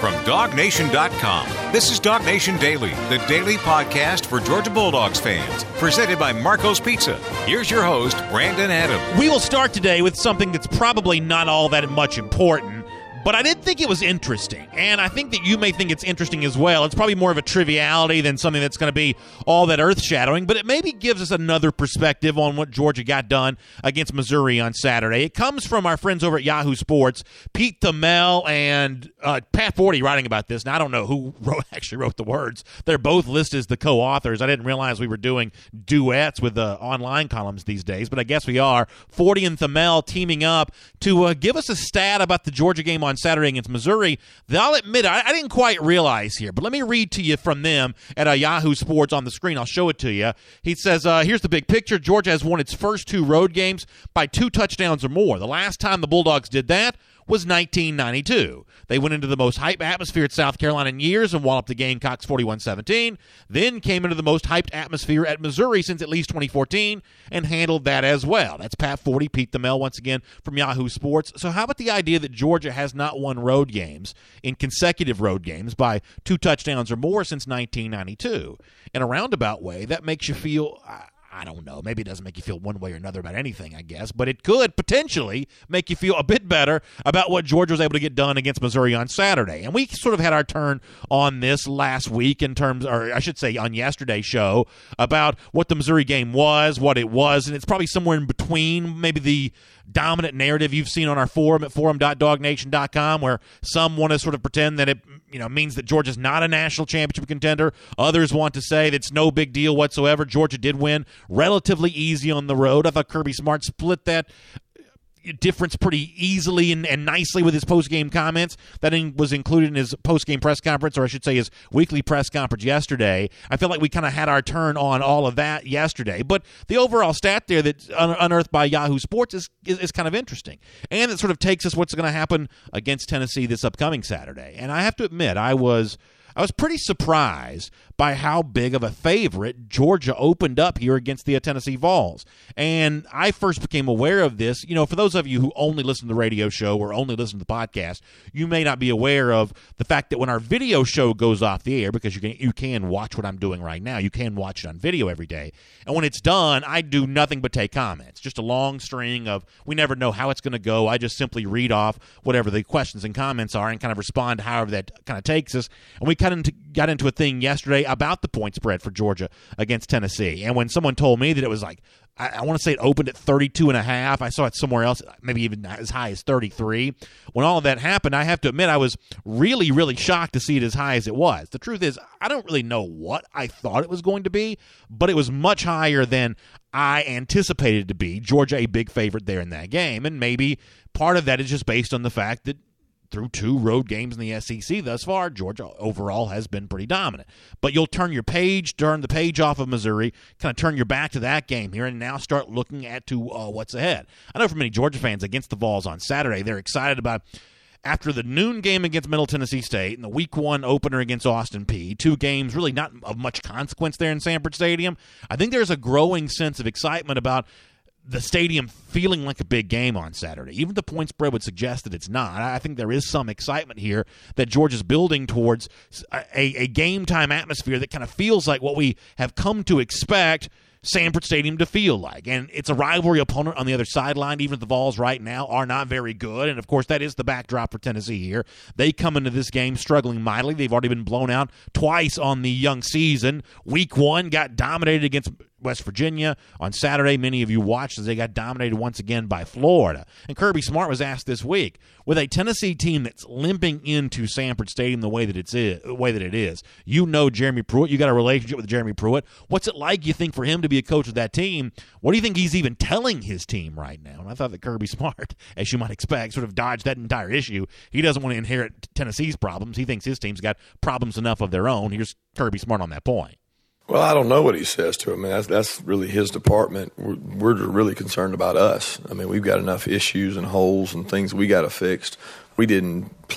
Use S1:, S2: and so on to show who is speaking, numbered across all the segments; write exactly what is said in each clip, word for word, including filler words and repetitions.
S1: From dog nation dot com, this is Dog Nation Daily, the daily podcast for Georgia Bulldogs fans, presented by Marco's Pizza. Here's your host, Brandon Adams.
S2: We will start today with something that's probably not all that much important, but I did think it was interesting, and I think that you may think it's interesting as well. It's probably more of a triviality than something that's going to be all that earth-shattering, but it maybe gives us another perspective on what Georgia got done against Missouri on Saturday. It comes from our friends over at Yahoo Sports, Pete Thamel and uh, Pat Forty writing about this. Now, I don't know who wrote, actually wrote the words. They're both listed as the co-authors. I didn't realize we were doing duets with the online columns these days, but I guess we are. Forty and Thamel teaming up to uh, give us a stat about the Georgia game on Saturday against Missouri. I'll admit, I, I didn't quite realize here, but let me read to you from them at uh, Yahoo Sports on the screen. I'll show it to you. He says, uh, here's the big picture. Georgia has won its first two road games by two touchdowns or more. The last time the Bulldogs did that was nineteen ninety-two. They went into the most hype atmosphere at South Carolina in years and walloped the Gamecocks forty-one seventeen, then came into the most hyped atmosphere at Missouri since at least twenty fourteen and handled that as well. That's Pat Forty, Pete Thamel once again from Yahoo Sports. So how about the idea that Georgia has not won road games in consecutive road games by two touchdowns or more since nineteen ninety-two? In a roundabout way, that makes you feel... Uh, I don't know. Maybe it doesn't make you feel one way or another about anything, I guess, but it could potentially make you feel a bit better about what Georgia was able to get done against Missouri on Saturday. And we sort of had our turn on this last week in terms, or I should say on yesterday's show, about what the Missouri game was, what it was, and it's probably somewhere in between maybe the dominant narrative you've seen on our forum at forum dot dog nation dot com, where some want to sort of pretend that it you know means that Georgia's not a national championship contender. Others want to say that it's no big deal whatsoever. Georgia did win relatively easy on the road. I thought Kirby Smart split that difference pretty easily and, and nicely with his post-game comments. That in, was included in his post-game press conference, or I should say his weekly press conference yesterday. I feel like we kind of had our turn on all of that yesterday. But the overall stat there that's un- unearthed by Yahoo Sports is, is, is kind of interesting. And it sort of takes us what's going to happen against Tennessee this upcoming Saturday. And I have to admit, I was... I was pretty surprised by how big of a favorite Georgia opened up here against the Tennessee Vols. And I first became aware of this. You know, for those of you who only listen to the radio show or only listen to the podcast, you may not be aware of the fact that when our video show goes off the air, because you can, you can watch what I'm doing right now, you can watch it on video every day. And when it's done, I do nothing but take comments. Just a long string of, we never know how it's going to go. I just simply read off whatever the questions and comments are and kind of respond however that kind of takes us. And we got into, got into a thing yesterday about the point spread for Georgia against Tennessee. And when someone told me that it was like, I, I want to say it opened at thirty-two and a half. I saw it somewhere else, maybe even as high as thirty-three. When all of that happened, I have to admit I was really, really shocked to see it as high as it was. The truth is, I don't really know what I thought it was going to be, but it was much higher than I anticipated it to be. Georgia a big favorite there in that game. And maybe part of that is just based on the fact that through two road games in the S E C thus far, Georgia overall has been pretty dominant. But you'll turn your page, turn the page off of Missouri, kind of turn your back to that game here, and now start looking at to uh, what's ahead. I know for many Georgia fans against the Vols on Saturday, they're excited about after the noon game against Middle Tennessee State and the week one opener against Austin Peay, two games really not of much consequence there in Sanford Stadium. I think there's a growing sense of excitement about the stadium feeling like a big game on Saturday. Even the point spread would suggest that it's not. I think there is some excitement here that Georgia's building towards a, a game-time atmosphere that kind of feels like what we have come to expect Sanford Stadium to feel like. And it's a rivalry opponent on the other sideline. Even if the Vols right now are not very good. And, of course, that is the backdrop for Tennessee here. They come into this game struggling mightily. They've already been blown out twice on the young season. Week one got dominated against West Virginia. On Saturday, many of you watched as they got dominated once again by Florida. And Kirby Smart was asked this week, with a Tennessee team that's limping into Sanford Stadium the way that it's is, the way that it is, you know Jeremy Pruitt, you got a relationship with Jeremy Pruitt. What's it like, you think, for him to be a coach of that team? What do you think he's even telling his team right now? And I thought that Kirby Smart, as you might expect, sort of dodged that entire issue. He doesn't want to inherit Tennessee's problems. He thinks his team's got problems enough of their own. Here's Kirby Smart on that point.
S3: Well, I don't know what he says to him. I mean, that's, that's really his department. We're, we're really concerned about us. I mean, we've got enough issues and holes and things we got to fix. We didn't play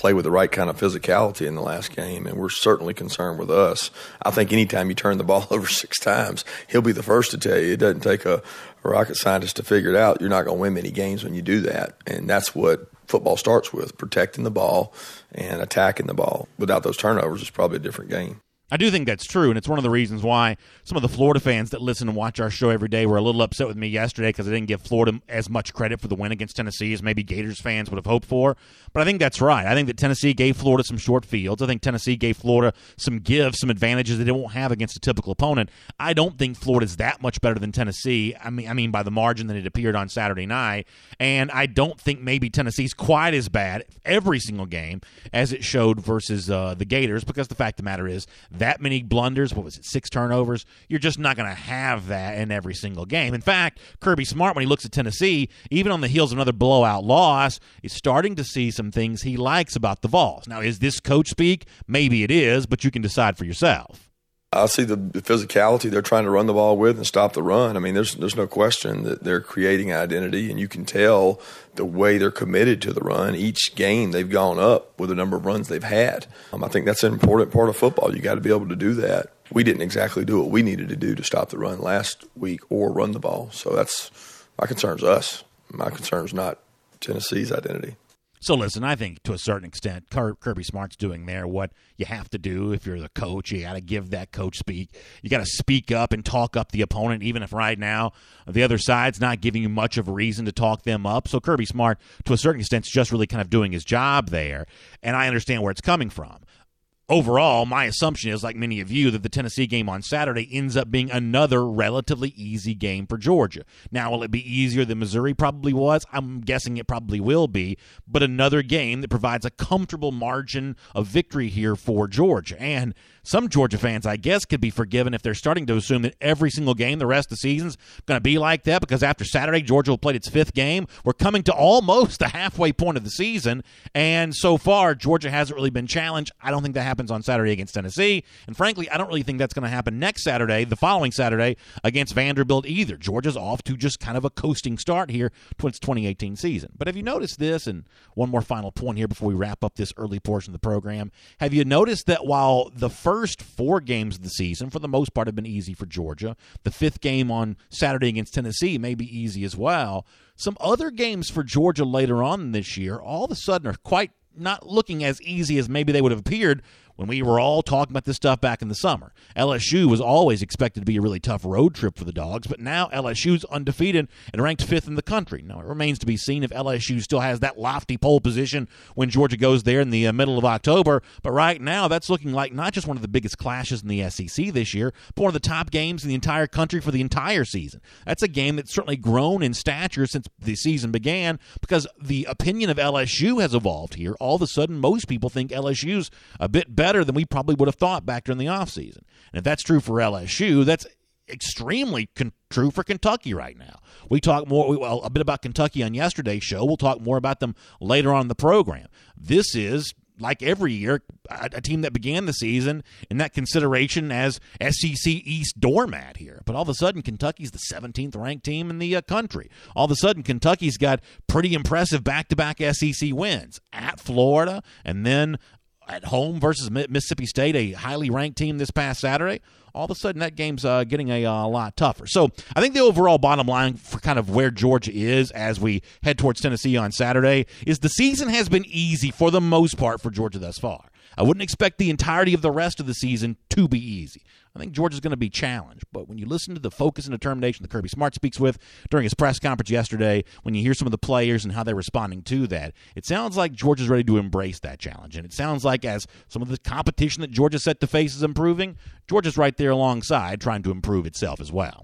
S3: play with the right kind of physicality in the last game, and we're certainly concerned with us. I think anytime you turn the ball over six times, he'll be the first to tell you it doesn't take a, a rocket scientist to figure it out. You're not going to win many games when you do that, and that's what football starts with, protecting the ball and attacking the ball. Without those turnovers, it's probably a different game.
S2: I do think that's true, and it's one of the reasons why some of the Florida fans that listen and watch our show every day were a little upset with me yesterday because I didn't give Florida as much credit for the win against Tennessee as maybe Gators fans would have hoped for. But I think that's right. I think that Tennessee gave Florida some short fields. I think Tennessee gave Florida some gives, some advantages that they won't have against a typical opponent. I don't think Florida's that much better than Tennessee. I mean, I mean by the margin that it appeared on Saturday night. And I don't think maybe Tennessee's quite as bad every single game as it showed versus uh, the Gators, because the fact of the matter is that many blunders, what was it, six turnovers, you're just not going to have that in every single game. In fact, Kirby Smart, when he looks at Tennessee, even on the heels of another blowout loss, is starting to see some things he likes about the Vols. Now, is this coach speak? Maybe it is, but you can decide for yourself.
S3: I see the, the physicality they're trying to run the ball with and stop the run. I mean, there's there's no question that they're creating identity, and you can tell the way they're committed to the run. Each game they've gone up with the number of runs they've had. Um, I think that's an important part of football. You got to be able to do that. We didn't exactly do what we needed to do to stop the run last week or run the ball. So that's my concern's us. My concern's not Tennessee's identity.
S2: So listen, I think to a certain extent, Kirby Smart's doing there what you have to do if you're the coach. You got to give that coach speak. You got to speak up and talk up the opponent, even if right now the other side's not giving you much of a reason to talk them up. So Kirby Smart, to a certain extent, is just really kind of doing his job there, and I understand where it's coming from. Overall, my assumption is, like many of you, that the Tennessee game on Saturday ends up being another relatively easy game for Georgia. Now, will it be easier than Missouri probably was? I'm guessing it probably will be, but another game that provides a comfortable margin of victory here for Georgia. And some Georgia fans, I guess, could be forgiven if they're starting to assume that every single game the rest of the season's going to be like that, because after Saturday, Georgia will play its fifth game. We're coming to almost the halfway point of the season, and so far, Georgia hasn't really been challenged. I don't think that happens on Saturday against Tennessee, and frankly, I don't really think that's going to happen next Saturday, the following Saturday, against Vanderbilt either. Georgia's off to just kind of a coasting start here towards twenty eighteen season. But have you noticed this, and one more final point here before we wrap up this early portion of the program, have you noticed that while the first First four games of the season, for the most part, have been easy for Georgia. The fifth game on Saturday against Tennessee may be easy as well. Some other games for Georgia later on this year all of a sudden are quite not looking as easy as maybe they would have appeared when we were all talking about this stuff back in the summer. L S U was always expected to be a really tough road trip for the Dogs, but now L S U's undefeated and ranked fifth in the country. Now, it remains to be seen if L S U still has that lofty pole position when Georgia goes there in the uh, middle of October, but right now that's looking like not just one of the biggest clashes in the S E C this year, but one of the top games in the entire country for the entire season. That's a game that's certainly grown in stature since the season began, because the opinion of L S U has evolved here. All of a sudden, most people think L S U's a bit better better than we probably would have thought back during the offseason. And if that's true for L S U, that's extremely con- true for Kentucky right now. We talked more well, a bit about Kentucky on yesterday's show. We'll talk more about them later on in the program. This is, like every year, a, a team that began the season in that consideration as S E C East doormat here. But all of a sudden, Kentucky's the seventeenth ranked team in the uh, country. All of a sudden, Kentucky's got pretty impressive back-to-back S E C wins at Florida and then at home versus Mississippi State, a highly ranked team this past Saturday. All of a sudden, that game's uh, getting a uh, lot tougher. So I think the overall bottom line for kind of where Georgia is as we head towards Tennessee on Saturday is the season has been easy for the most part for Georgia thus far. I wouldn't expect the entirety of the rest of the season to be easy. I think Georgia's going to be challenged. But when you listen to the focus and determination that Kirby Smart speaks with during his press conference yesterday, when you hear some of the players and how they're responding to that, it sounds like Georgia's ready to embrace that challenge. And it sounds like as some of the competition that Georgia set to face is improving, Georgia's right there alongside trying to improve itself as well.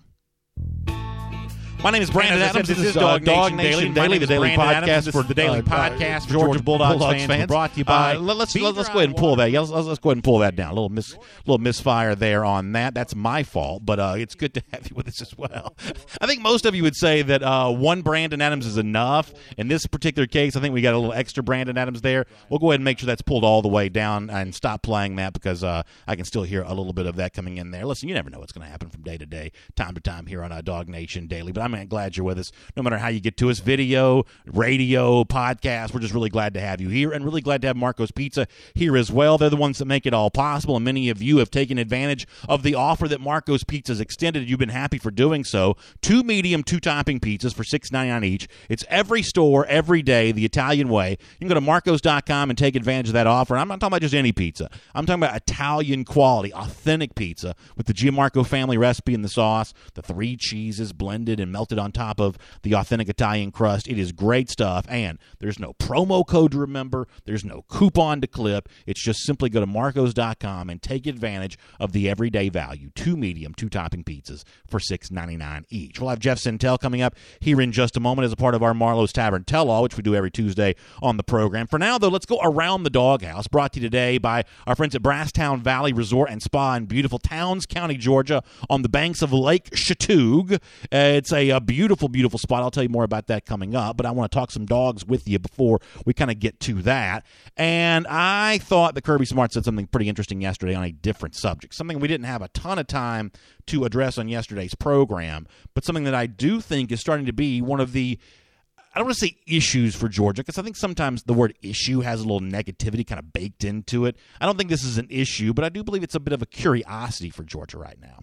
S2: My name is Brandon Adams. This is Dog, Dog Nation Daily, the daily podcast for the daily podcast for Georgia Bulldogs, Bulldogs fans. Brought to you by. Uh, let's let's, let's go ahead and pull that. Yeah, let's, let's go ahead and pull that down. A little mis, little misfire there on that. That's my fault, but uh, it's good to have you with us as well. I think most of you would say that uh, one Brandon Adams is enough. In this particular case, I think we got a little extra Brandon Adams there. We'll go ahead and make sure that's pulled all the way down and stop playing that because uh, I can still hear a little bit of that coming in there. Listen, you never know what's going to happen from day to day, time to time here on uh, Dog Nation Daily, but I'm man, glad you're with us. No matter how you get to us, video, radio, podcast, we're just really glad to have you here, and really glad to have Marco's Pizza here as well. They're the ones that make it all possible, and many of you have taken advantage of the offer that Marco's Pizza's extended. You've been happy for doing so. Two medium, two topping pizzas for six ninety-nine each. It's every store, every day, the Italian way. You can go to marcos dot com and take advantage of that offer. And I'm not talking about just any pizza. I'm talking about Italian quality, authentic pizza with the Gianmarco family recipe and the sauce, the three cheeses blended and melted on top of the authentic Italian crust. It is great stuff, and there's no promo code to remember. There's no coupon to clip. It's just simply go to marcos dot com and take advantage of the everyday value. Two medium, two topping pizzas for six ninety-nine each. We'll have Jeff Sentell coming up here in just a moment as a part of our Marlowe's Tavern Tell-All, which we do every Tuesday on the program. For now, though, let's go around the doghouse, brought to you today by our friends at Brasstown Valley Resort and Spa in beautiful Towns County, Georgia, on the banks of Lake Chatoog. Uh, it's a, a beautiful, beautiful spot. I'll tell you more about that coming up, but I want to talk some dogs with you before we kind of get to that. And I thought that Kirby Smart said something pretty interesting yesterday on a different subject, something we didn't have a ton of time to address on yesterday's program, but something that I do think is starting to be one of the, I don't want to say issues for Georgia, because I think sometimes the word issue has a little negativity kind of baked into it. I don't think this is an issue, but I do believe it's a bit of a curiosity for Georgia right now.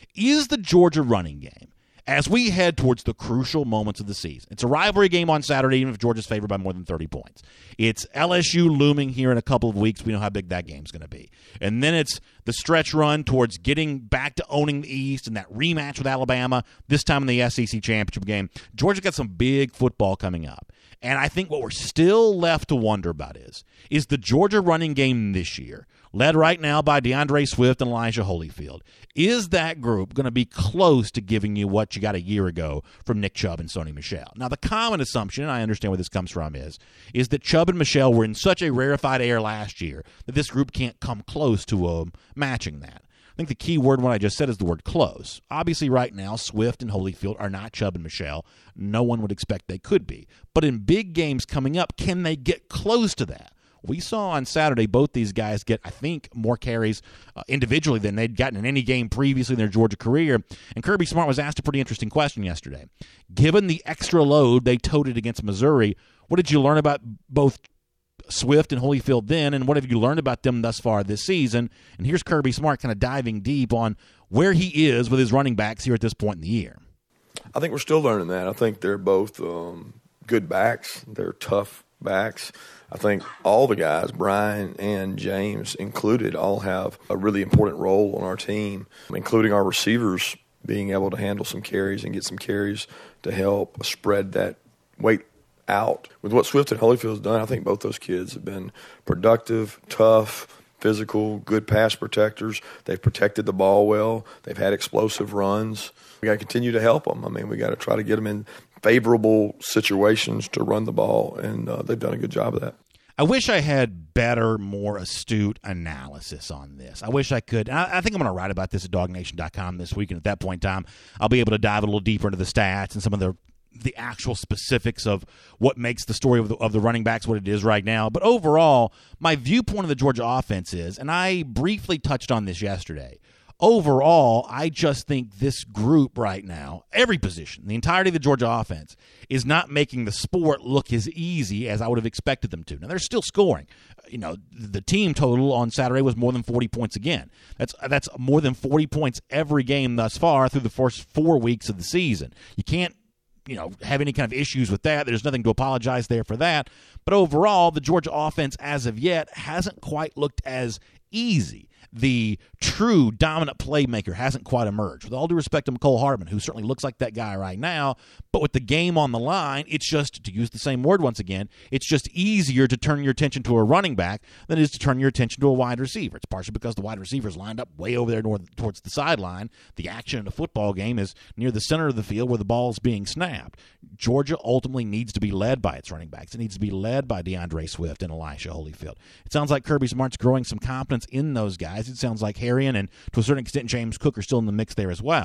S2: Is the Georgia running game, as we head towards the crucial moments of the season, it's a rivalry game on Saturday, even if Georgia's favored by more than thirty points. It's L S U looming here in a couple of weeks. We know how big that game's going to be. And then it's the stretch run towards getting back to owning the East and that rematch with Alabama, this time in the S E C championship game. Georgia's got some big football coming up. And I think what we're still left to wonder about is, is the Georgia running game this year, led right now by DeAndre Swift and Elijah Holyfield, is that group going to be close to giving you what you got a year ago from Nick Chubb and Sony Michel? Now, the common assumption, and I understand where this comes from, is, is that Chubb and Michel were in such a rarefied air last year that this group can't come close to um, matching that. I think the key word, what I just said, is the word close. Obviously, right now, Swift and Holyfield are not Chubb and Michel. No one would expect they could be. But in big games coming up, can they get close to that? We saw on Saturday both these guys get, I think, more carries uh, individually than they'd gotten in any game previously in their Georgia career. And Kirby Smart was asked a pretty interesting question yesterday. Given the extra load they toted against Missouri, what did you learn about both Swift and Holyfield then, and what have you learned about them thus far this season? And here's Kirby Smart kind of diving deep on where he is with his running backs here at this point in the year.
S3: I think we're still learning that. I think they're both um, good backs. They're tough backs. I think all the guys, Brian and James included, all have a really important role on our team, including our receivers being able to handle some carries and get some carries to help spread that weight out. With what Swift and Holyfield's done, I think both those kids have been productive, tough, physical, good pass protectors. They've protected the ball well. They've had explosive runs. We got to continue to help them. I mean, we got to try to get them in favorable situations to run the ball, and uh, they've done a good job of that.
S2: I wish I had better, more astute analysis on this. I wish I could. I, I think I'm going to write about this at dog nation dot com this week, and at that point in time, I'll be able to dive a little deeper into the stats and some of the the actual specifics of what makes the story of the, of the running backs what it is right now. But overall, my viewpoint of the Georgia offense is, and I briefly touched on this yesterday, overall, I just think this group right now, every position, the entirety of the Georgia offense, is not making the sport look as easy as I would have expected them to. Now, they're still scoring. You know, the team total on Saturday was more than forty points again. That's that's more than forty points every game thus far through the first four weeks of the season. You can't, you know, have any kind of issues with that. There's nothing to apologize there for that. But overall, the Georgia offense as of yet hasn't quite looked as easy. The true dominant playmaker hasn't quite emerged. With all due respect to Mecole Hardman, who certainly looks like that guy right now, but with the game on the line, it's just, to use the same word once again, it's just easier to turn your attention to a running back than it is to turn your attention to a wide receiver. It's partially because the wide receiver is lined up way over there north, towards the sideline. The action in a football game is near the center of the field where the ball is being snapped. Georgia ultimately needs to be led by its running backs. It needs to be led by DeAndre Swift and Elijah Holyfield. It sounds like Kirby Smart's growing some confidence in those guys. It sounds like Harrion and, to a certain extent, James Cook are still in the mix there as well.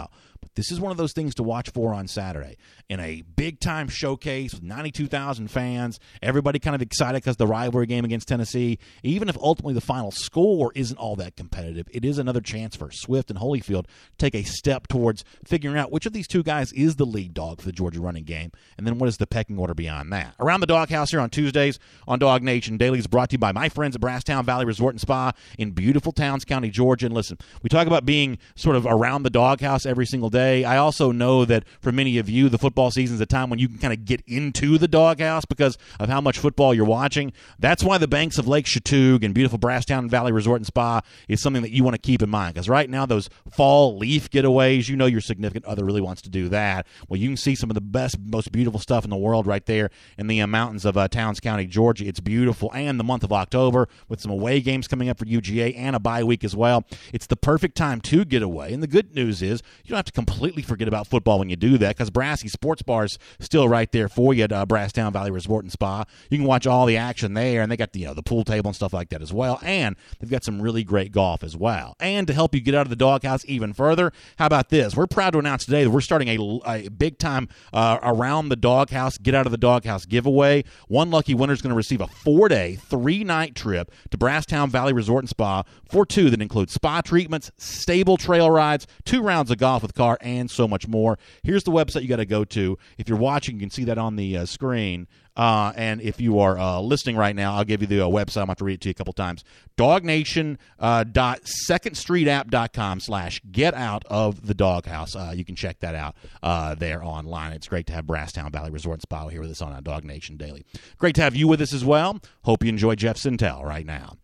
S2: But this is one of those things to watch for on Saturday. In a big-time showcase with ninety-two thousand fans, everybody kind of excited because the rivalry game against Tennessee. Even if ultimately the final score isn't all that competitive, it is another chance for Swift and Holyfield to take a step towards figuring out which of these two guys is the lead dog for the Georgia running game, and then what is the pecking order beyond that. Around the Doghouse here on Tuesdays on Dog Nation Daily is brought to you by my friends at Brasstown Valley Resort and Spa in beautiful Towns County, Georgia. And listen, we talk about being sort of around the Doghouse every single day. I also know that for many of you, the football season is a time when you can kind of get into the Doghouse because of how much football you're watching. That's why the banks of Lake Chautauqua and beautiful Brasstown Valley Resort and Spa is something that you want to keep in mind, because right now those fall leaf getaways, you know your significant other really wants to do that. Well, you can see some of the best, most beautiful stuff in the world right there in the uh, mountains of uh, Towns County, Georgia. It's beautiful. And the month of October with some away games coming up for U G A and a bye week as well. It's the perfect time to get away. And the good news is you don't have to completely forget about football when you do that, because Brassy Sports Bar is still right there for you at uh, Brasstown Valley Resort and Spa. You can watch all the action there, and they got the, you know, the pool table and stuff like that as well. And they've got some really great golf as well. And to help you get out of the Doghouse even further, how about this? We're proud to announce today that we're starting a, a big-time uh, Around the Doghouse, Get Out of the Doghouse giveaway. One lucky winner is going to receive a four-day, three-night trip to Brasstown Valley Resort and Spa for two that includes spa treatments, stable trail rides, two rounds of golf with car, and so much more. Here's the website you got to go to. If you're watching, you can see that on the uh, screen. Uh, and if you are uh, listening right now, I'll give you the uh, website. I'm going to have to read it to you a couple times. Dognation uh, dot second street app dot com slash get out of the Doghouse. Uh, you can check that out uh, there online. It's great to have Brasstown Valley Resort and Spa here with us on uh, Dog Nation Daily. Great to have you with us as well. Hope you enjoy Jeff Sintel right now.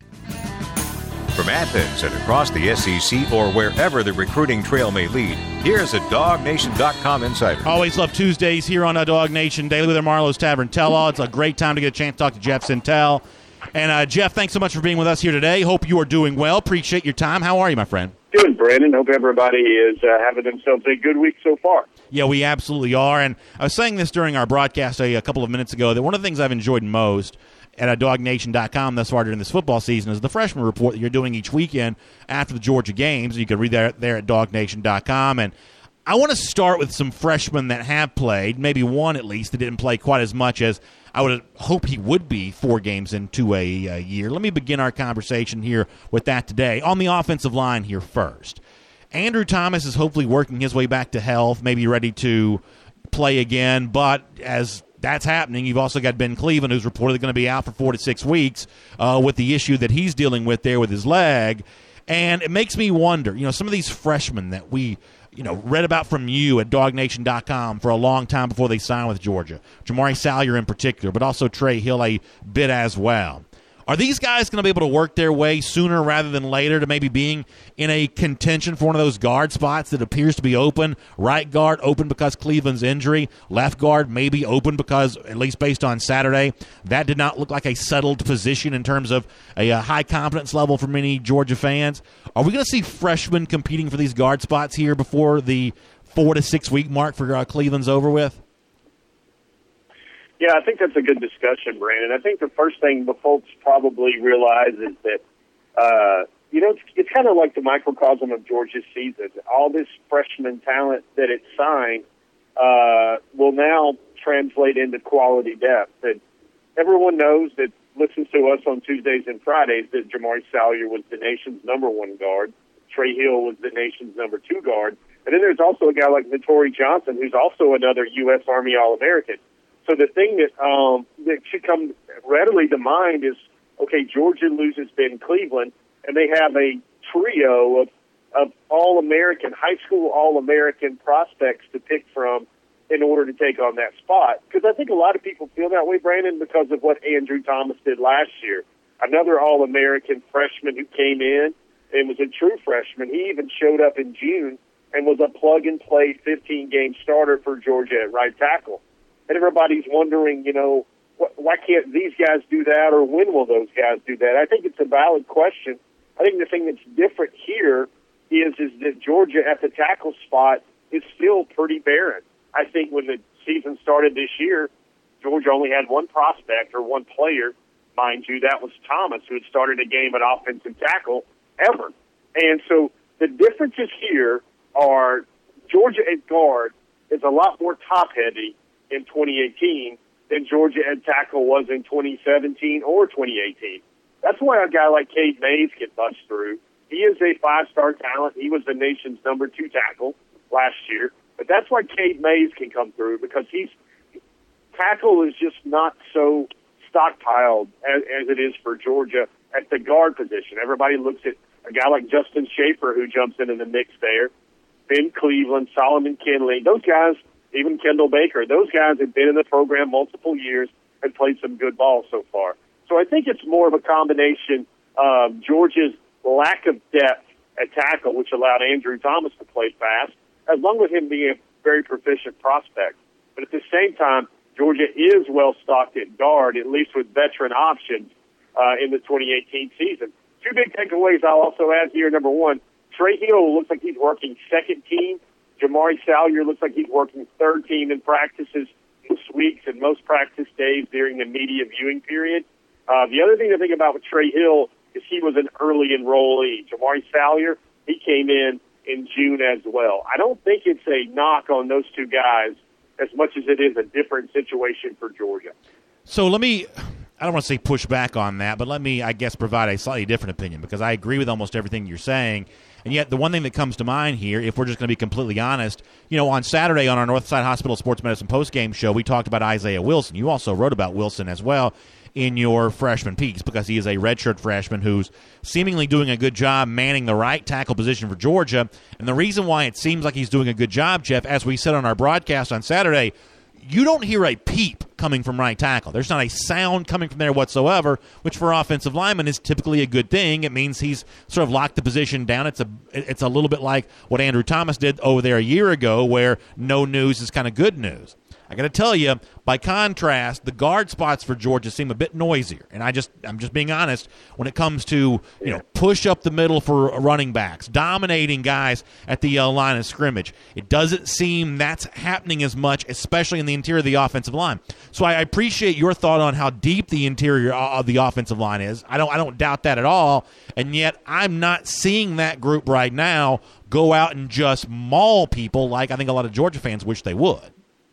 S1: From Athens and across the S E C or wherever the recruiting trail may lead, here's a Dog Nation dot com insider.
S2: Always love Tuesdays here on a Dog Nation Daily with our Marlowe's Tavern Tell-All. It's a great time to get a chance to talk to Jeff Sintel. And, uh, Jeff, thanks so much for being with us here today. Hope you are doing well. Appreciate your time. How are you, my friend?
S4: Good, Brandon. Hope everybody is uh, having themselves a good week so far.
S2: Yeah, we absolutely are. And I was saying this during our broadcast a, a couple of minutes ago, that one of the things I've enjoyed most at Dog Nation dot com thus far during this football season is the freshman report that you're doing each weekend after the Georgia games. You can read that there at Dog Nation dot com. And I want to start with some freshmen that have played, maybe one at least that didn't play quite as much as I would hope he would be four games into a, a year. Let me begin our conversation here with that today. On the offensive line here first, Andrew Thomas is hopefully working his way back to health, maybe ready to play again, but as that's happening, you've also got Ben Cleveland, who's reportedly going to be out for four to six weeks uh, with the issue that he's dealing with there with his leg. And it makes me wonder, you know, some of these freshmen that we, you know, read about from you at Dog Nation dot com for a long time before they signed with Georgia, Jamari Salyer in particular, but also Trey Hill a bit as well. Are these guys going to be able to work their way sooner rather than later to maybe being in a contention for one of those guard spots that appears to be open? Right guard open because Cleveland's injury. Left guard maybe open because, at least based on Saturday, that did not look like a settled position in terms of a, a high confidence level for many Georgia fans. Are we going to see freshmen competing for these guard spots here before the four to six week mark for uh, Cleveland's over with?
S4: Yeah, I think that's a good discussion, Brandon. I think the first thing the folks probably realize is that, uh, you know, it's, it's kind of like the microcosm of Georgia's season. All this freshman talent that it signed uh, will now translate into quality depth. And everyone knows that listens to us on Tuesdays and Fridays that Jamari Salyer was the nation's number one guard. Trey Hill was the nation's number two guard. And then there's also a guy like Notori Johnson, who's also another U S Army All-American. So the thing that um, that should come readily to mind is, okay, Georgia loses Ben Cleveland, and they have a trio of, of All-American, high school All-American prospects to pick from in order to take on that spot. Because I think a lot of people feel that way, Brandon, because of what Andrew Thomas did last year. Another All-American freshman who came in and was a true freshman. He even showed up in June and was a plug-and-play fifteen-game starter for Georgia at right tackle. And everybody's wondering, you know, wh- why can't these guys do that, or when will those guys do that? I think it's a valid question. I think the thing that's different here is is that Georgia at the tackle spot is still pretty barren. I think when the season started this year, Georgia only had one prospect or one player, mind you, that was Thomas, who had started a game at offensive tackle ever. And so the differences here are Georgia at guard is a lot more top-heavy in twenty eighteen than Georgia at tackle was in twenty seventeen or twenty eighteen. That's why a guy like Cade Mays can bust through. He is a five-star talent. He was the nation's number two tackle last year. But that's why Cade Mays can come through, because he's tackle is just not so stockpiled as, as it is for Georgia at the guard position. Everybody looks at a guy like Justin Schaefer, who jumps into the mix there, Ben Cleveland, Solomon Kinley. Those guys, even Kendall Baker, those guys have been in the program multiple years and played some good ball so far. So I think it's more of a combination of Georgia's lack of depth at tackle, which allowed Andrew Thomas to play fast, along with him being a very proficient prospect. But at the same time, Georgia is well-stocked at guard, at least with veteran options uh, in the twenty eighteen season. Two big takeaways I'll also add here. Number one, Trey Hill looks like he's working second team. Jamari Salyer looks like he's working third team in practices most weeks and most practice days during the media viewing period. Uh, the other thing to think about with Trey Hill is he was an early enrollee. Jamari Salyer, he came in in June as well. I don't think it's a knock on those two guys as much as it is a different situation for Georgia.
S2: So let me, I don't want to say push back on that, but let me, I guess, provide a slightly different opinion, because I agree with almost everything you're saying. And yet the one thing that comes to mind here, if we're just going to be completely honest, you know, on Saturday on our Northside Hospital Sports Medicine postgame show, we talked about Isaiah Wilson. You also wrote about Wilson as well in your freshman piece, because he is a redshirt freshman who's seemingly doing a good job manning the right tackle position for Georgia. And the reason why it seems like he's doing a good job, Jeff, as we said on our broadcast on Saturday, you don't hear a peep coming from right tackle. There's not a sound coming from there whatsoever, which for offensive linemen is typically a good thing. It means he's sort of locked the position down. It's a it's a little bit like what Andrew Thomas did over there a year ago, where no news is kind of good news. I got to tell you, by contrast, the guard spots for Georgia seem a bit noisier. And I just, I'm just being honest, when it comes to, you know, push up the middle for running backs, dominating guys at the uh, line of scrimmage, it doesn't seem that's happening as much, especially in the interior of the offensive line. So I appreciate your thought on how deep the interior of the offensive line is. I don't, I don't doubt that at all. And yet I'm not seeing that group right now go out and just maul people like I think a lot of Georgia fans wish they would.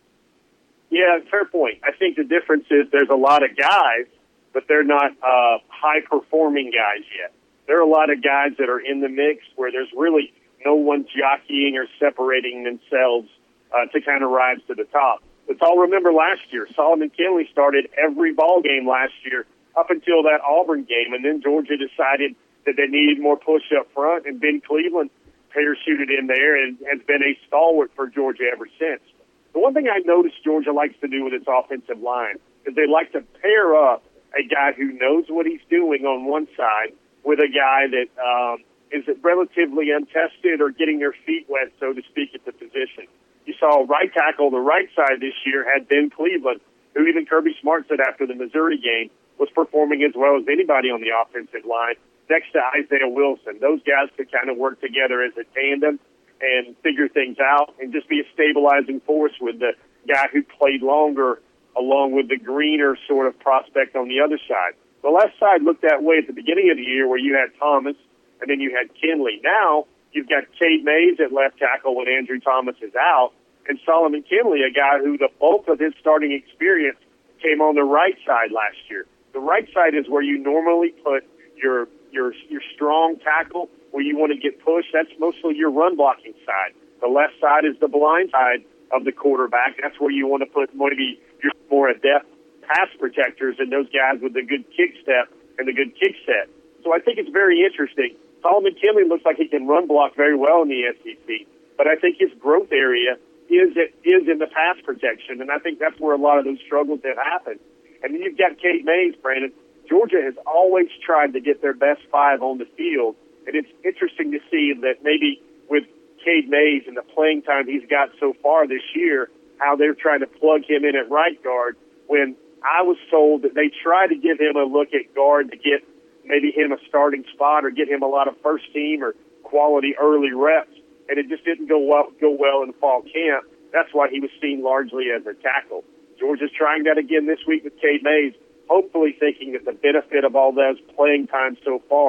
S4: Yeah, fair point. I think the difference is there's a lot of guys, but they're not uh, high-performing guys yet. There are a lot of guys that are in the mix where there's really no one jockeying or separating themselves uh, to kind of rise to the top. Let's all remember last year, Solomon Kinley started every ball game last year up until that Auburn game, and then Georgia decided that they needed more push up front, and Ben Cleveland parachuted in there and has been a stalwart for Georgia ever since. The one thing I noticed Georgia likes to do with its offensive line is they like to pair up a guy who knows what he's doing on one side with a guy that um, is relatively untested or getting their feet wet, so to speak, at the position. You saw right tackle the right side this year had Ben Cleveland, who even Kirby Smart said after the Missouri game was performing as well as anybody on the offensive line, next to Isaiah Wilson. Those guys could kind of work together as a tandem and figure things out and just be a stabilizing force with the guy who played longer along with the greener sort of prospect on the other side. The left side looked that way at the beginning of the year where you had Thomas and then you had Kinley. Now you've got Cade Mays at left tackle when Andrew Thomas is out, and Solomon Kinley, a guy who the bulk of his starting experience came on the right side last year. The right side is where you normally put your your your strong tackle, where you want to get pushed. That's mostly your run blocking side. The left side is the blind side of the quarterback. That's where you want to put maybe your more adept pass protectors and those guys with the good kick step and the good kick set. So I think it's very interesting. Solomon Kinley looks like he can run block very well in the S E C, but I think his growth area is it is in the pass protection, and I think that's where a lot of those struggles have happened. And then you've got Cade Mays, Brandon. Georgia has always tried to get their best five on the field, and it's interesting to see that maybe with Cade Mays and the playing time he's got so far this year, how they're trying to plug him in at right guard, when I was told that they try to give him a look at guard to get maybe him a starting spot or get him a lot of first team or quality early reps, and it just didn't go well, go well in fall camp. That's why he was seen largely as a tackle. Georgia's trying that again this week with Cade Mays, hopefully thinking that the benefit of all those playing time so far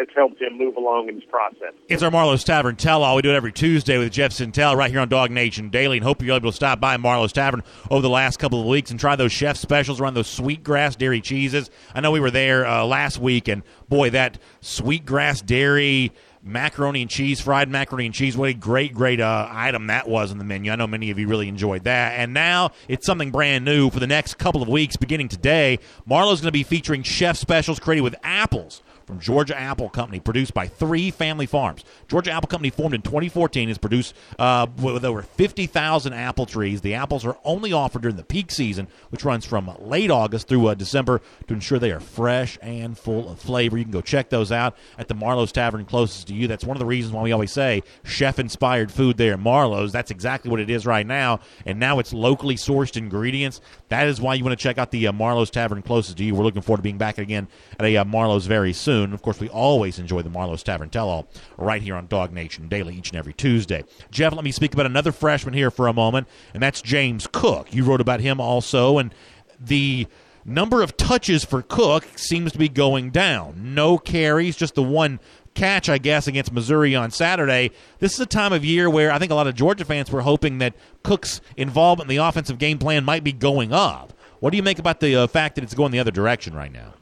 S4: that's helped him move along in his process.
S2: It's our Marlowe's Tavern Tell-All. We do it every Tuesday with Jeff Sentell right here on Dog Nation Daily, and hope you're able to stop by Marlowe's Tavern over the last couple of weeks and try those chef specials around those Sweetgrass Dairy cheeses. I know we were there uh, last week, and boy, that Sweetgrass Dairy macaroni and cheese, fried macaroni and cheese, what a great, great uh, item that was on the menu. I know many of you really enjoyed that. And now it's something brand new for the next couple of weeks, beginning today. Marlowe's going to be featuring chef specials created with apples from Georgia Apple Company, produced by three family farms. Georgia Apple Company, formed in twenty fourteen, is produced uh, with over fifty thousand apple trees. The apples are only offered during the peak season, which runs from late August through uh, December, to ensure they are fresh and full of flavor. You can go check those out at the Marlowe's Tavern closest to you. That's one of the reasons why we always say chef-inspired food there at Marlowe's. That's exactly what it is right now, and now it's locally sourced ingredients. That is why you want to check out the uh, Marlowe's Tavern closest to you. We're looking forward to being back again at a uh, Marlowe's very soon. And of course, we always enjoy the Marlowe's Tavern Tell-All right here on Dog Nation Daily each and every Tuesday. Jeff, let me speak about another freshman here for a moment, and that's James Cook. You wrote about him also, and the number of touches for Cook seems to be going down. No carries, just the one catch, I guess, against Missouri on Saturday. This is a time of year where I think a lot of Georgia fans were hoping that Cook's involvement in the offensive game plan might be going up. What do you make about the uh, fact that it's going the other direction right now?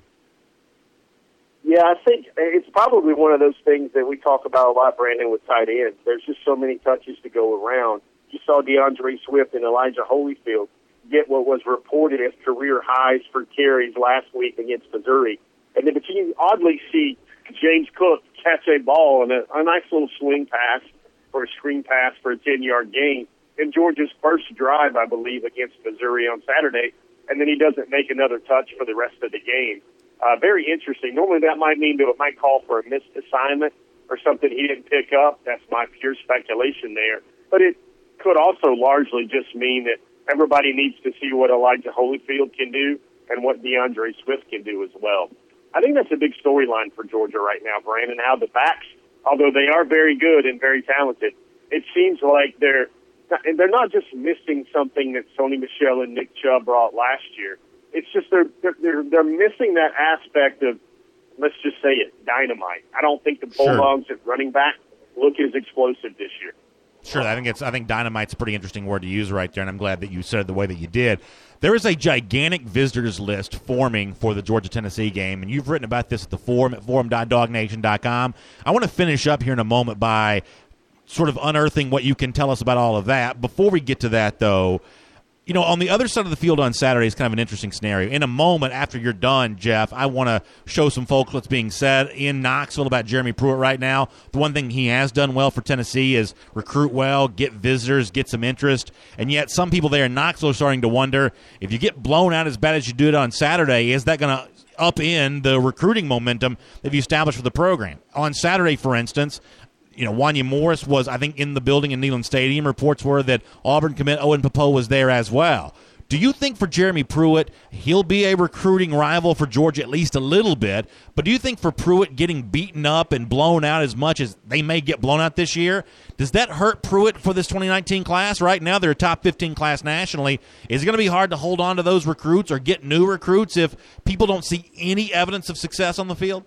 S4: Yeah, I think it's probably one of those things that we talk about a lot, Brandon, with tight ends. There's just so many touches to go around. You saw DeAndre Swift and Elijah Holyfield get what was reported as career highs for carries last week against Missouri. And then, but you oddly see James Cook catch a ball and a, a nice little swing pass for a screen pass for a ten-yard gain in Georgia's first drive, I believe, against Missouri on Saturday, and then he doesn't make another touch for the rest of the game. Uh, very interesting. Normally that might mean that it might call for a missed assignment or something he didn't pick up. That's my pure speculation there. But it could also largely just mean that everybody needs to see what Elijah Holyfield can do and what DeAndre Swift can do as well. I think that's a big storyline for Georgia right now, Brandon, how the backs, although they are very good and very talented, it seems like they're and they're not just missing something that Sony Michel and Nick Chubb brought last year. It's just they're, they're they're missing that aspect of, let's just say it, dynamite. I don't think the Bulldogs sure. at running back look as explosive this year.
S2: Sure, I think it's I think dynamite's a pretty interesting word to use right there, and I'm glad that you said it the way that you did. There is a gigantic visitors list forming for the Georgia-Tennessee game, and you've written about this at the forum at forum dot dog nation dot com. I want to finish up here in a moment by sort of unearthing what you can tell us about all of that. Before we get to that, though, you know, on the other side of the field on Saturday is kind of an interesting scenario. In a moment after you're done, Jeff, I want to show some folks what's being said in Knoxville about Jeremy Pruitt right now. The one thing he has done well for Tennessee is recruit well, get visitors, get some interest. And yet some people there in Knoxville are starting to wonder, if you get blown out as bad as you did on Saturday, is that going to upend the recruiting momentum that you established for the program? On Saturday, for instance, you know, Wanya Morris was, I think, in the building in Neyland Stadium. Reports were that Auburn commit Owen Popo was there as well. Do you think for Jeremy Pruitt, he'll be a recruiting rival for Georgia at least a little bit, but do you think for Pruitt getting beaten up and blown out as much as they may get blown out this year, does that hurt Pruitt for this twenty nineteen class? Right now they're a top fifteen class nationally. Is it going to be hard to hold on to those recruits or get new recruits if people don't see any evidence of success on the field?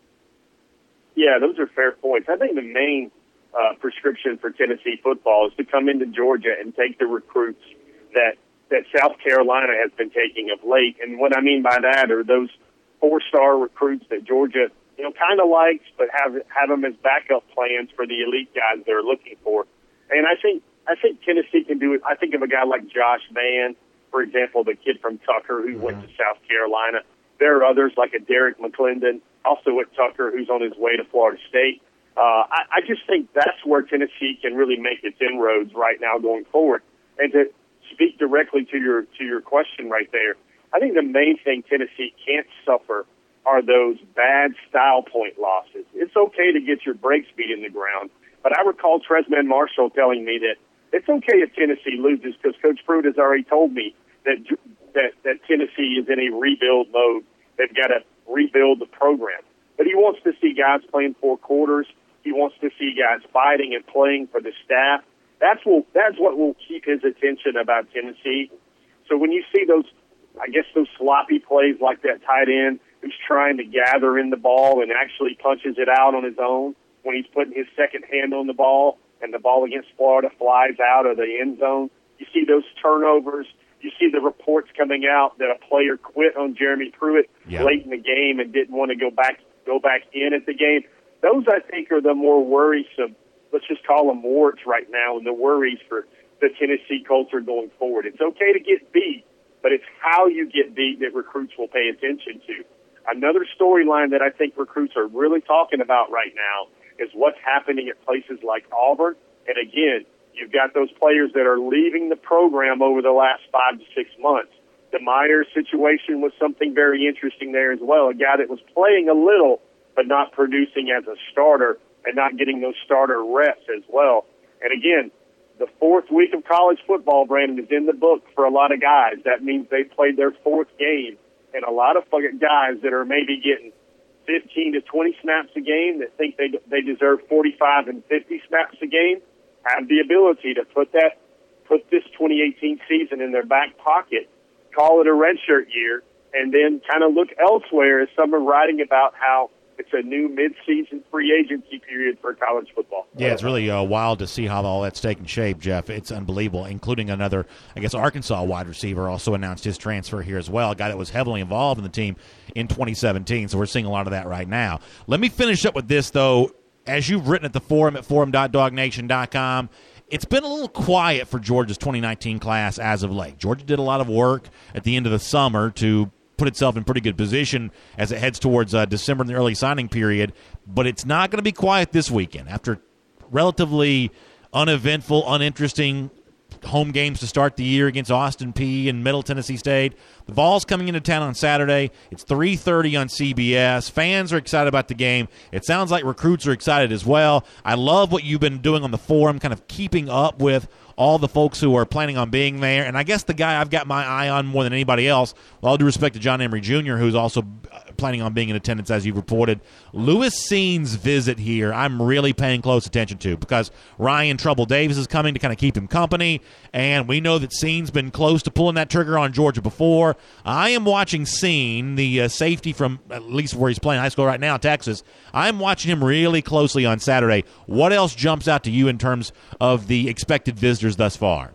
S4: Yeah, those are fair points. I think the main uh, prescription for Tennessee football is to come into Georgia and take the recruits that, that South Carolina has been taking of late. And what I mean by that are those four-star recruits that Georgia, you know, kind of likes, but have have them as backup plans for the elite guys they're looking for. And I think I think Tennessee can do it. I think of a guy like Josh Vann, for example, the kid from Tucker who mm-hmm. went to South Carolina. There are others like a Derek McClendon, also at Tucker, who's on his way to Florida State. Uh, I, I just think that's where Tennessee can really make its inroads right now going forward. And to speak directly to your to your question right there, I think the main thing Tennessee can't suffer are those bad style point losses. It's okay to get your brakes beat in the ground, but I recall Tresman Marshall telling me that it's okay if Tennessee loses because Coach Pruitt has already told me that that, that Tennessee is in a rebuild mode. They've got to rebuild the program. But he wants to see guys playing four quarters. He wants to see guys fighting and playing for the staff. That's what, that's what will keep his attention about Tennessee. So when you see those, I guess those sloppy plays like that tight end who's trying to gather in the ball and actually punches it out on his own when he's putting his second hand on the ball and the ball against Florida flies out of the end zone. You see those turnovers. You see the reports coming out that a player quit on Jeremy Pruitt yeah. late in the game and didn't want to go back go back in at the game. Those, I think, are the more worrisome, let's just call them warts right now, and the worries for the Tennessee culture going forward. It's okay to get beat, but it's how you get beat that recruits will pay attention to. Another storyline that I think recruits are really talking about right now is what's happening at places like Auburn. And again, you've got those players that are leaving the program over the last five to six months. The Myers situation was something very interesting there as well, a guy that was playing a little but not producing as a starter and not getting those starter reps as well. And again, the fourth week of college football, Brandon, is in the book for a lot of guys. That means they played their fourth game. And a lot of fucking guys that are maybe getting fifteen to twenty snaps a game that think they they deserve forty-five and fifty snaps a game have the ability to put that put this twenty eighteen season in their back pocket, call it a redshirt year, and then kind of look elsewhere as some are writing about how it's a new mid-season free agency period for college football.
S2: Yeah, it's really uh, wild to see how all that's taking shape, Jeff. It's unbelievable, including another, I guess, Arkansas wide receiver also announced his transfer here as well, a guy that was heavily involved in the team in twenty seventeen, so we're seeing a lot of that right now. Let me finish up with this, though. As you've written at the forum at forum dot dog nation dot com, it's been a little quiet for Georgia's twenty nineteen class as of late. Georgia did a lot of work at the end of the summer to put itself in pretty good position as it heads towards uh, December in the early signing period, but it's not going to be quiet this weekend. After relatively uneventful, uninteresting home games to start the year against Austin Peay and Middle Tennessee State, the Vols coming into town on Saturday. It's three thirty on C B S. Fans are excited about the game. It sounds like recruits are excited as well. I love what you've been doing on the forum, kind of keeping up with all the folks who are planning on being there. And I guess the guy I've got my eye on more than anybody else, with all due respect to John Emery Junior, who's also planning on being in attendance, as you've reported, Lewis Cines' visit here, I'm really paying close attention to, because Ryan Trouble Davis is coming to kind of keep him company, and we know that Cines' been close to pulling that trigger on Georgia before. I am watching Cines, the uh, safety from at least where he's playing high school right now, Texas. I'm watching him really closely on Saturday. What else jumps out to you in terms of the expected visitors thus far?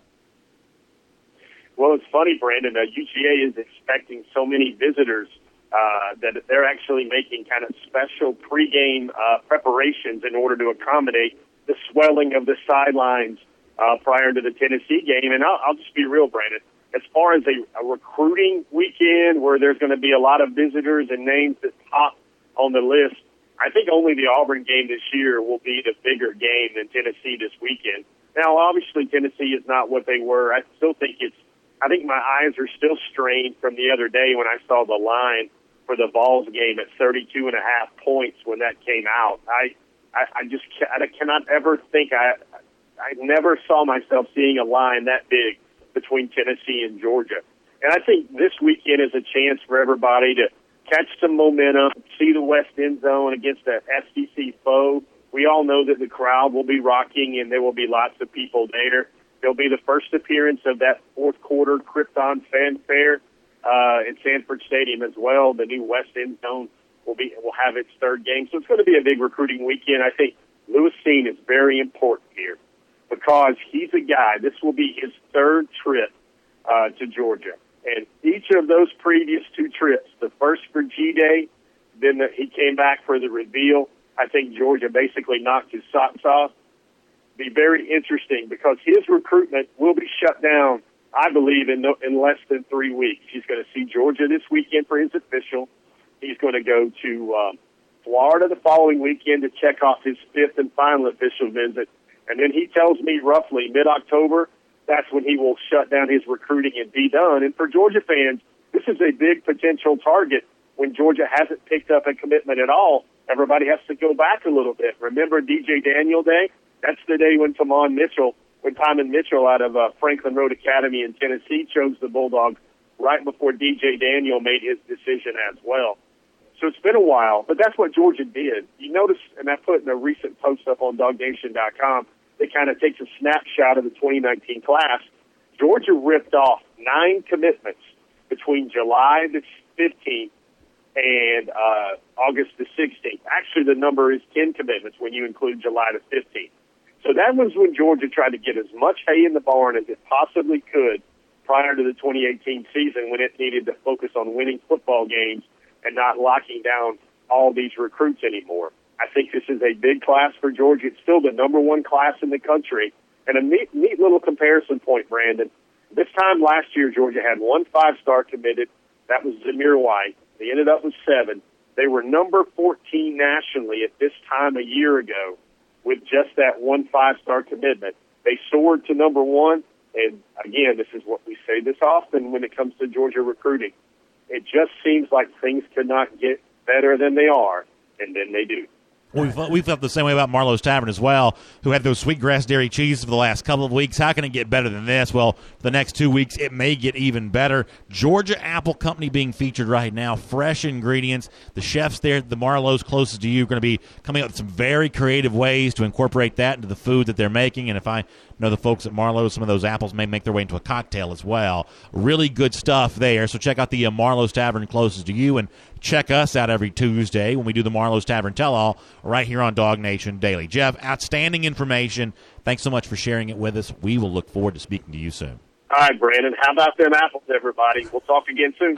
S4: Well, it's funny, Brandon. Uh, U G A is expecting so many visitors uh, that they're actually making kind of special pregame uh, preparations in order to accommodate the swelling of the sidelines uh, prior to the Tennessee game. And I'll, I'll just be real, Brandon. As far as a, a recruiting weekend where there's going to be a lot of visitors and names that pop on the list, I think only the Auburn game this year will be the bigger game than Tennessee this weekend. Now, obviously, Tennessee is not what they were. I still think it's, I think my eyes are still strained from the other day when I saw the line for the Vols game at thirty-two and a half points when that came out. I, I, I just I cannot ever think, I, I never saw myself seeing a line that big between Tennessee and Georgia. And I think this weekend is a chance for everybody to catch some momentum, see the West End Zone against a S E C foe. We all know that the crowd will be rocking and there will be lots of people there. There'll be the first appearance of that fourth quarter Krypton fanfare uh, in Sanford Stadium as well. The new West End Zone will be will have its third game. So it's going to be a big recruiting weekend. I think Lewis Cines is very important here because he's a guy, this will be his third trip uh, to Georgia. And each of those previous two trips, the first for G-Day, then the, he came back for the reveal. I think Georgia basically knocked his socks off. Be very interesting because his recruitment will be shut down, I believe, in, no, in less than three weeks. He's going to see Georgia this weekend for his official. He's going to go to uh, Florida the following weekend to check off his fifth and final official visit. And then he tells me roughly mid-October, that's when he will shut down his recruiting and be done. And for Georgia fans, this is a big potential target. When Georgia hasn't picked up a commitment at all, everybody has to go back a little bit. Remember D J Daniel Day? That's the day when Tamon Mitchell, when Timon Mitchell out of uh, Franklin Road Academy in Tennessee chose the Bulldogs right before D J Daniel made his decision as well. So it's been a while, but that's what Georgia did. You notice, and I put in a recent post up on dog nation dot com, that kind of takes a snapshot of the twenty nineteen class. Georgia ripped off nine commitments between July the fifteenth and uh, August the sixteenth. Actually, the number is ten commitments when you include July the fifteenth. So that was when Georgia tried to get as much hay in the barn as it possibly could prior to the twenty eighteen season, when it needed to focus on winning football games and not locking down all these recruits anymore. I think this is a big class for Georgia. It's still the number one class in the country. And a neat, neat little comparison point, Brandon. This time last year, Georgia had one five-star committed. That was Zamir White. They ended up with seven. They were number fourteen nationally at this time a year ago with just that one five-star commitment. They soared to number one. And, again, this is what we say this often when it comes to Georgia recruiting. It just seems like things could not get better than they are, and then they do.
S2: We've, we felt the same way about Marlowe's Tavern as well, who had those sweetgrass dairy cheeses for the last couple of weeks. How can it get better than this? Well, for the next two weeks, it may get even better. Georgia Apple Company being featured right now, fresh ingredients. The chefs there at the Marlowe's closest to you are going to be coming up with some very creative ways to incorporate that into the food that they're making. And if I know the folks at Marlowe's, some of those apples may make their way into a cocktail as well. Really good stuff there. So check out the uh, Marlowe's Tavern closest to you, and check us out every Tuesday when we do the Marlowe's Tavern Tell-All right here on Dog Nation Daily. Jeff, outstanding information. Thanks so much for sharing it with us. We will look forward to speaking to you soon.
S4: All right, Brandon. How about them apples, everybody? We'll talk again soon.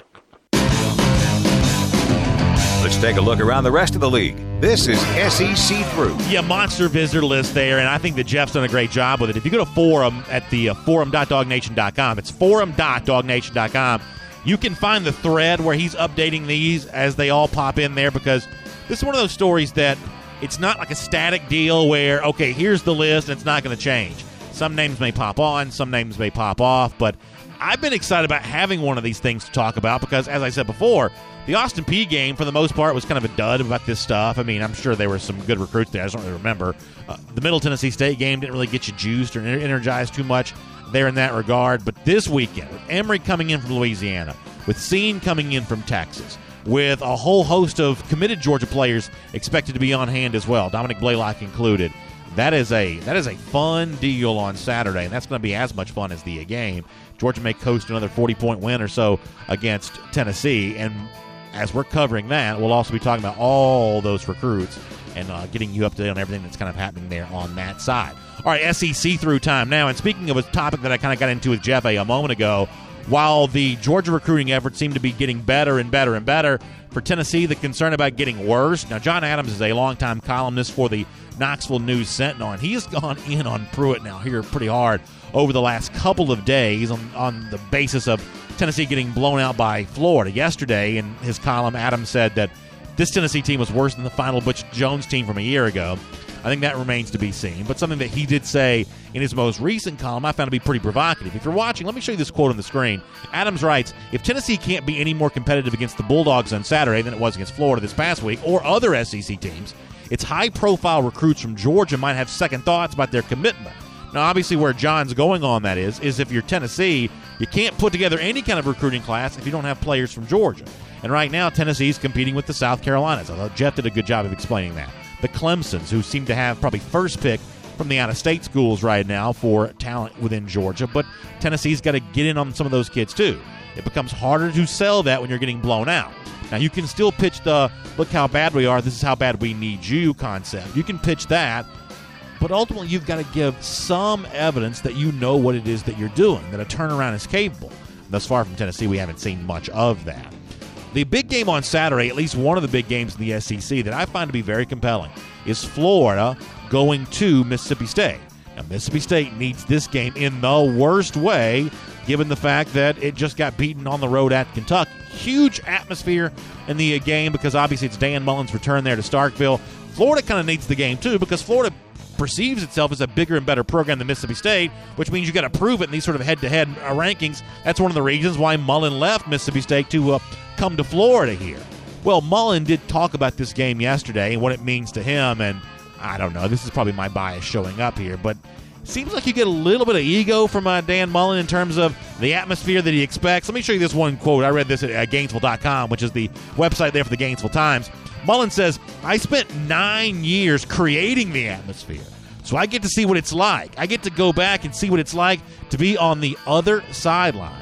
S1: Let's take a look around the rest of the league. This is S E C Through.
S2: Yeah, monster visitor list there, and I think that Jeff's done a great job with it. If you go to forum at the uh, forum dot dog nation dot com, it's forum dot dog nation dot com. You can find the thread where he's updating these as they all pop in there, because this is one of those stories that it's not like a static deal where, okay, here's the list and it's not going to change. Some names may pop on, some names may pop off, but I've been excited about having one of these things to talk about because, as I said before, the Austin Peay game, for the most part, was kind of a dud about this stuff. I mean, I'm sure there were some good recruits there. I just don't really remember. Uh, the Middle Tennessee State game didn't really get you juiced or energized too much there in that regard. But this weekend, with Emory coming in from Louisiana, with Scene coming in from Texas, with a whole host of committed Georgia players expected to be on hand as well, Dominic Blaylock included, that is a that is a fun deal on Saturday, and that's going to be as much fun as the game. Georgia may coast another forty-point win or so against Tennessee, and as we're covering that, we'll also be talking about all those recruits and uh, getting you up to date on everything that's kind of happening there on that side. All right, S E C through time now, and speaking of a topic that I kind of got into with Jeff a, a moment ago, while the Georgia recruiting efforts seem to be getting better and better and better, for Tennessee, the concern about getting worse. Now, John Adams is a longtime columnist for the Knoxville News Sentinel, and he has gone in on Pruitt now here pretty hard over the last couple of days on, on the basis of Tennessee getting blown out by Florida. Yesterday, in his column, Adams said that this Tennessee team was worse than the final Butch Jones team from a year ago. I think that remains to be seen. But something that he did say in his most recent column I found to be pretty provocative. If you're watching, let me show you this quote on the screen. Adams writes, "If Tennessee can't be any more competitive against the Bulldogs on Saturday than it was against Florida this past week, or other S E C teams, its high-profile recruits from Georgia might have second thoughts about their commitment." Now, obviously, where John's going on that is, is if you're Tennessee, you can't put together any kind of recruiting class if you don't have players from Georgia. And right now, Tennessee's competing with the South Carolinas. I thought Jeff did a good job of explaining that. The Clemsons, who seem to have probably first pick from the out-of-state schools right now for talent within Georgia, but Tennessee's got to get in on some of those kids too. It becomes harder to sell that when you're getting blown out. Now, you can still pitch the, look how bad we are, this is how bad we need you concept. You can pitch that, but ultimately you've got to give some evidence that you know what it is that you're doing, that a turnaround is capable. Thus far from Tennessee, we haven't seen much of that. The big game on Saturday, at least one of the big games in the S E C that I find to be very compelling, is Florida going to Mississippi State. Now, Mississippi State needs this game in the worst way, given the fact that it just got beaten on the road at Kentucky. Huge atmosphere in the game because obviously it's Dan Mullen's return there to Starkville. Florida kind of needs the game too because Florida perceives itself as a bigger and better program than Mississippi State, which means you got to prove it in these sort of head-to-head rankings. That's one of the reasons why Mullen left Mississippi State to uh, come to Florida here. Well, Mullen did talk about this game yesterday and what it means to him, and I don't know, this is probably my bias showing up here, but it seems like you get a little bit of ego from uh, Dan Mullen in terms of the atmosphere that he expects. Let me show you this one quote. I read this at uh, Gainesville dot com, which is the website there for the Gainesville Times. Mullen says, "I spent nine years creating the atmosphere, so I get to see what it's like. I get to go back and see what it's like to be on the other sideline.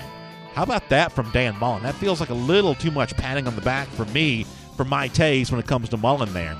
S2: How about that from Dan Mullen? That feels like a little too much patting on the back for me, for my taste when it comes to Mullen there.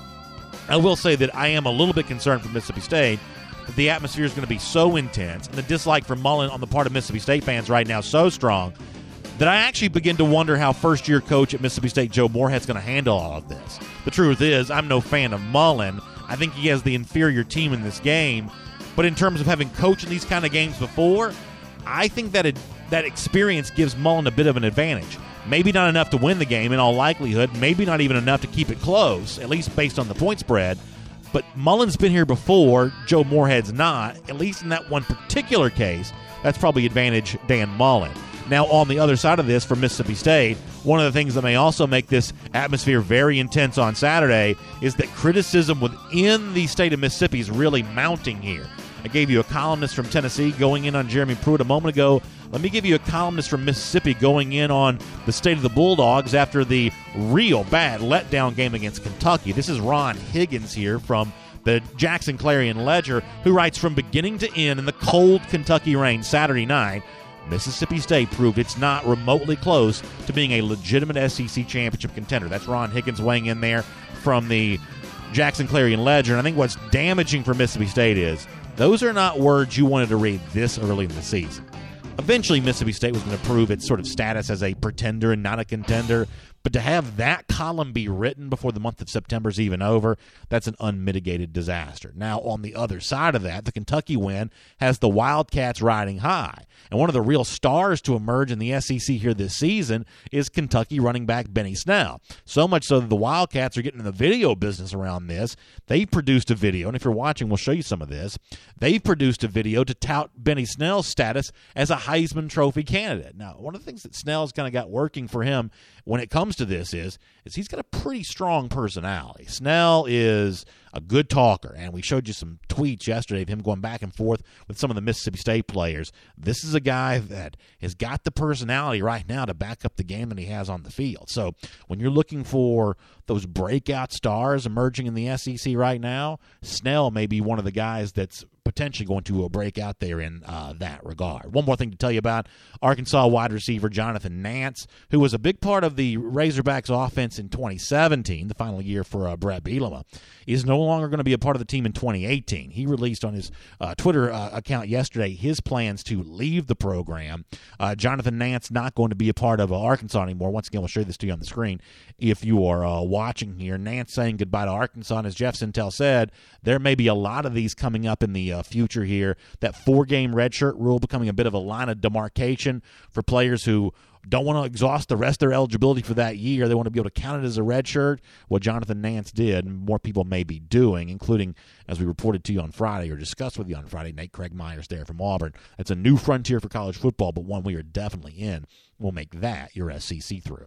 S2: I will say that I am a little bit concerned for Mississippi State that the atmosphere is going to be so intense and the dislike for Mullen on the part of Mississippi State fans right now so strong that I actually begin to wonder how first-year coach at Mississippi State Joe Moorhead's going to handle all of this. The truth is, I'm no fan of Mullen. I think he has the inferior team in this game. But in terms of having coached in these kind of games before, I think that it, that experience gives Mullen a bit of an advantage. Maybe not enough to win the game in all likelihood. Maybe not even enough to keep it close, at least based on the point spread. But Mullen's been here before. Joe Moorhead's not. At least in that one particular case, that's probably advantage Dan Mullen. Now, on the other side of this, for Mississippi State, one of the things that may also make this atmosphere very intense on Saturday is that criticism within the state of Mississippi is really mounting here. I gave you a columnist from Tennessee going in on Jeremy Pruitt a moment ago. Let me give you a columnist from Mississippi going in on the state of the Bulldogs after the real bad letdown game against Kentucky. This is Ron Higgins here from the Jackson Clarion Ledger, who writes, from beginning to end in the cold Kentucky rain Saturday night, Mississippi State proved it's not remotely close to being a legitimate S E C championship contender. That's Ron Higgins weighing in there from the Jackson Clarion Ledger. And I think what's damaging for Mississippi State is those are not words you wanted to read this early in the season. Eventually, Mississippi State was going to prove its sort of status as a pretender and not a contender. But to have that column be written before the month of September is even over, that's an unmitigated disaster. Now, on the other side of that, the Kentucky win has the Wildcats riding high. And one of the real stars to emerge in the S E C here this season is Kentucky running back Benny Snell. So much so that the Wildcats are getting in the video business around this. They've produced a video, and if you're watching, we'll show you some of this. They've produced a video to tout Benny Snell's status as a Heisman Trophy candidate. Now, one of the things that Snell's kind of got working for him when it comes to this is, is he's got a pretty strong personality. Snell is a good talker, and we showed you some tweets yesterday of him going back and forth with some of the Mississippi State players. This is a guy that has got the personality right now to back up the game that he has on the field. So when you're looking for those breakout stars emerging in the S E C right now, Snell may be one of the guys that's potentially going to break out there in uh, that regard. One more thing to tell you about Arkansas wide receiver Jonathan Nance, who was a big part of the Razorbacks offense in twenty seventeen, the final year for uh, Brett Bielema, is no longer going to be a part of the team in twenty eighteen. He released on his uh, Twitter uh, account yesterday his plans to leave the program. Uh, Jonathan Nance not going to be a part of uh, Arkansas anymore. Once again, we'll show you this to you on the screen if you are uh, watching here. Nance saying goodbye to Arkansas, and as Jeff Sintel said, there may be a lot of these coming up in the uh, future here. That four-game redshirt rule becoming a bit of a line of demarcation for players who don't want to exhaust the rest of their eligibility for that year. They want to be able to count it as a redshirt. What Jonathan Nance did, and more people may be doing, including, as we reported to you on Friday or discussed with you on Friday, Nate Craig Myers there from Auburn. It's a new frontier for college football, but one we are definitely in. We'll make that your S E C through.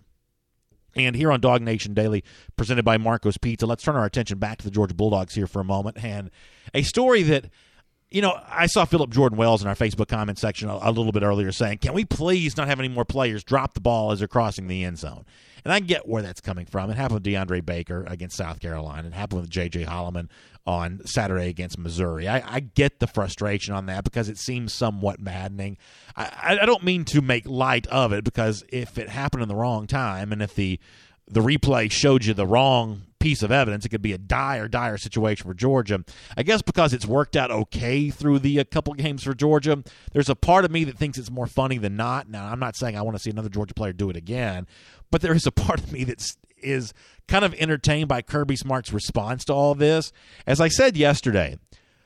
S2: And here on Dog Nation Daily, presented by Marco's Pizza, let's turn our attention back to the Georgia Bulldogs here for a moment. And a story that, you know, I saw Philip Jordan Wells in our Facebook comment section a, a little bit earlier saying, can we please not have any more players drop the ball as they're crossing the end zone? And I get where that's coming from. It happened with DeAndre Baker against South Carolina. It happened with J J. Holloman on Saturday against Missouri. I, I get the frustration on that because it seems somewhat maddening. I, I don't mean to make light of it, because if it happened in the wrong time and if the the replay showed you the wrong piece of evidence, it could be a dire, dire situation for Georgia. I guess because it's worked out okay through the a couple games for Georgia, there's a part of me that thinks it's more funny than not. Now, I'm not saying I want to see another Georgia player do it again, but there is a part of me that is kind of entertained by Kirby Smart's response to all this. As I said yesterday,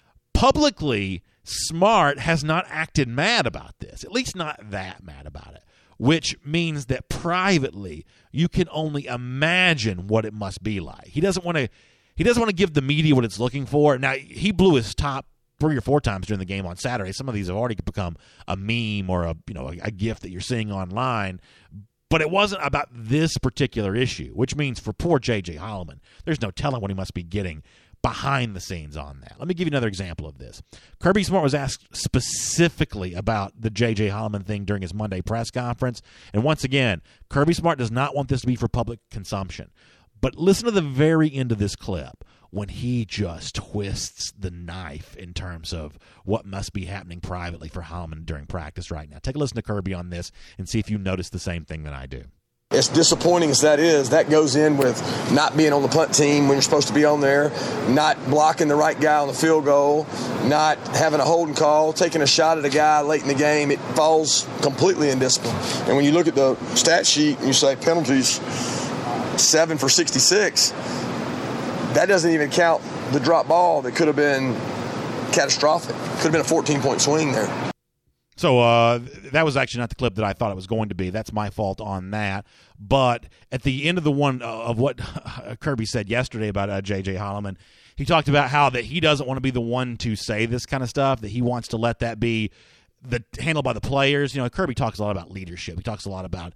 S2: publicly, Smart has not acted mad about this, at least not that mad about it, which means that privately you can only imagine what it must be like. He doesn't want to he doesn't want to give the media what it's looking for. Now, he blew his top three or four times during the game on Saturday. Some of these have already become a meme or a, you know, a, a GIF that you're seeing online. But it wasn't about this particular issue, which means for poor J J. Holloman, there's no telling what he must be getting behind the scenes on that. Let me give you another example of this. Kirby Smart was asked specifically about the J J. Holloman thing during his Monday press conference. And once again, Kirby Smart does not want this to be for public consumption. But listen to the very end of this clip when he just twists the knife in terms of what must be happening privately for Holloman during practice right now. Take a listen to Kirby on this and see if you notice the same thing that I do.
S3: As disappointing as that is, that goes in with not being on the punt team when you're supposed to be on there, not blocking the right guy on the field goal, not having a holding call, taking a shot at a guy late in the game. It falls completely in discipline. And when you look at the stat sheet and you say penalties, seven for sixty-six, that doesn't even count the drop ball that could have been catastrophic. Could have been a fourteen-point swing there.
S2: So uh, that was actually not the clip that I thought it was going to be. That's my fault on that. But at the end of the one uh, of what Kirby said yesterday about uh, J J. Holloman, he talked about how that he doesn't want to be the one to say this kind of stuff, that he wants to let that be the handled by the players. You know, Kirby talks a lot about leadership. He talks a lot about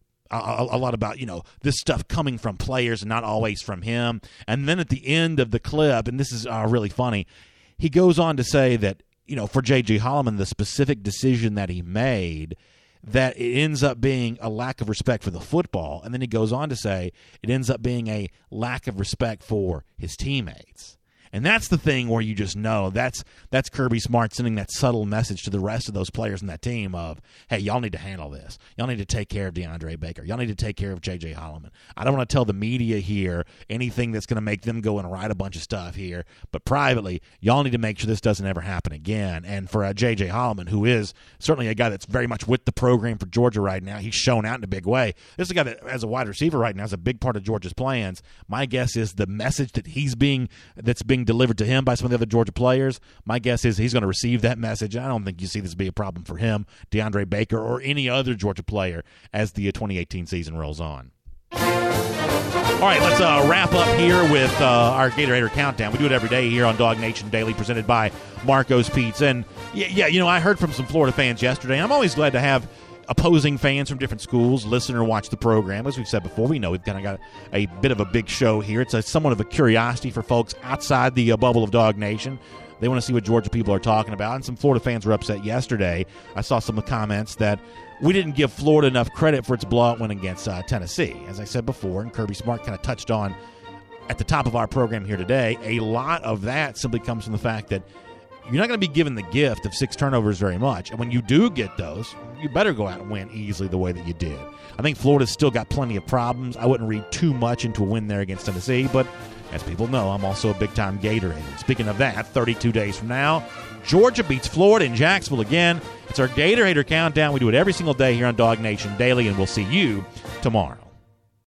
S2: A, a lot about, you know, this stuff coming from players and not always from him. And then at the end of the clip, and this is uh, really funny, he goes on to say that, you know, for J J. Holloman, the specific decision that he made, that it ends up being a lack of respect for the football. And then he goes on to say it ends up being a lack of respect for his teammates. And that's the thing where you just know that's that's Kirby Smart sending that subtle message to the rest of those players in that team of, hey, y'all need to handle this. Y'all need to take care of DeAndre Baker. Y'all need to take care of J J. Holloman. I don't want to tell the media here anything that's going to make them go and write a bunch of stuff here, but privately, y'all need to make sure this doesn't ever happen again. And for uh, J J. Holloman, who is certainly a guy that's very much with the program for Georgia right now, he's shown out in a big way. This is a guy that, as a wide receiver right now, is a big part of Georgia's plans. My guess is the message that he's being that's being delivered to him by some of the other Georgia players, my guess is he's going to receive that message. I don't think you see this be a problem for him, DeAndre Baker, or any other Georgia player as the twenty eighteen season rolls on. All right, let's uh, wrap up here with uh, our Gator Hater Countdown. We do it every day here on Dog Nation Daily, presented by Marco's Pizza. And, yeah, yeah, you know, I heard from some Florida fans yesterday, and I'm always glad to have opposing fans from different schools listen or watch the program. As we've said before, we know we've kind of got a, a bit of a big show here. It's a, somewhat of a curiosity for folks outside the uh, bubble of Dog Nation. They want to see what Georgia people are talking about. And some Florida fans were upset yesterday. I saw some of the comments that we didn't give Florida enough credit for its blowout win against uh, Tennessee. As I said before, and Kirby Smart kind of touched on at the top of our program here today, a lot of that simply comes from the fact that you're not going to be given the gift of six turnovers very much. And when you do get those, you better go out and win easily the way that you did. I think Florida's still got plenty of problems. I wouldn't read too much into a win there against Tennessee, but as people know, I'm also a big-time Gator hater. Speaking of that, thirty-two days from now, Georgia beats Florida in Jacksonville again. It's our Gator Hater Countdown. We do it every single day here on Dog Nation Daily, and we'll see you tomorrow.